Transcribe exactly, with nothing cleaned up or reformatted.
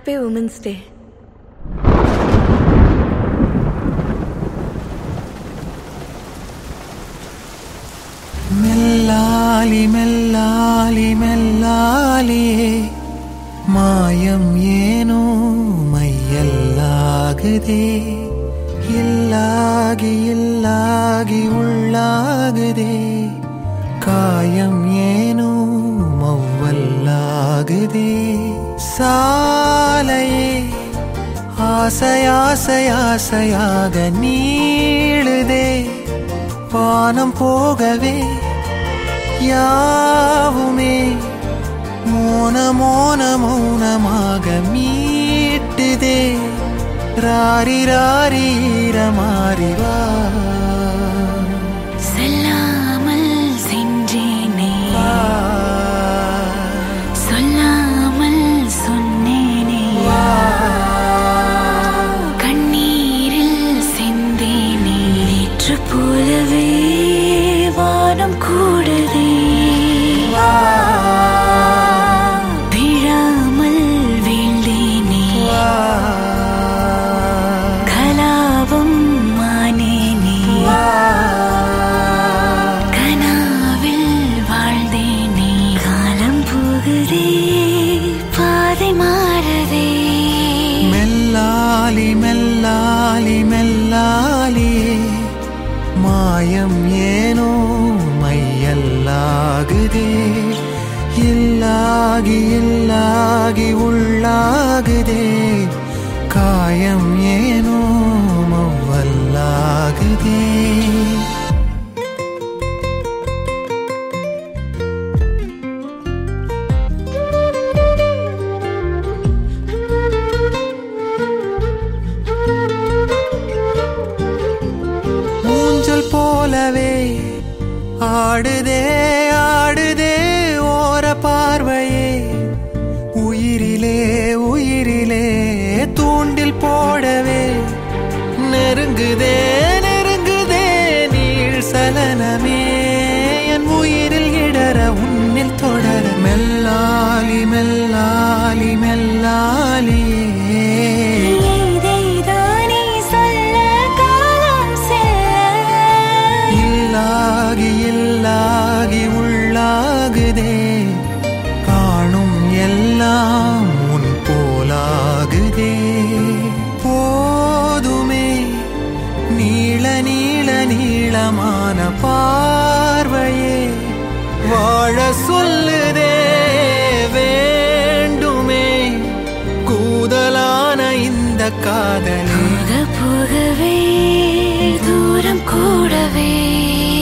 Happy Women's Day. மெல்லாலி மெல்லாலி மெல்லாலியே மாயம் ஏனோ மையல்லாகுதே இல்லாகி இல்லாகி உள்ளாகுதே காயம் ஏனோ மௌவல்லாகுதே சாலையே ஆசையாசையாசையாக நீளுதே வானம் போகவே யாவுமே மோன மோன மௌனமாக மீட்டுதே ராரி ராரி மாறி வா சொல்லாமல் சென்றேனே சொல்லாமல் சொன்னேனே கண்ணீரில் செந்தேனே நேற்று போலவே வானம் கூடுதே விழாமல் வீழ்ந்தேனே கலாபம் மானேனே கனாவில் வாழ்ந்தேனே காலம் போகுதே பாதை மாறதே மெல்லாலி மெல்லாலி மெல்லாலியே மாயம் ஏனோ மையல்லாகுதே இல்லாகி இல்லாகி உள்ளாகுதே காயம் ஏனோ மௌவல்லாகுதே ஊஞ்சல் போலவே ஆடுதே ஆடுதே ஓர பார்வையே உயிரிலே உயிரிலே தூண்டில் போடவே நெருங்குதே நெருங்குதே நீள் சலனமே என் உயிரில் இடர உன்னில் தொடர மெல்லாலி மெல்லாலி மெல்லாலியே இல்லாகி இல்லாகி உள்ளாகுதே காணும் எல்லாம் உன் போலாகுதே போதுமே நீள நீள நீளமான பார்வையே வாழ சொல்லுதே வேண்டுமே கூதலான இந்த காதலே போக போகவே தூரம் கூடவே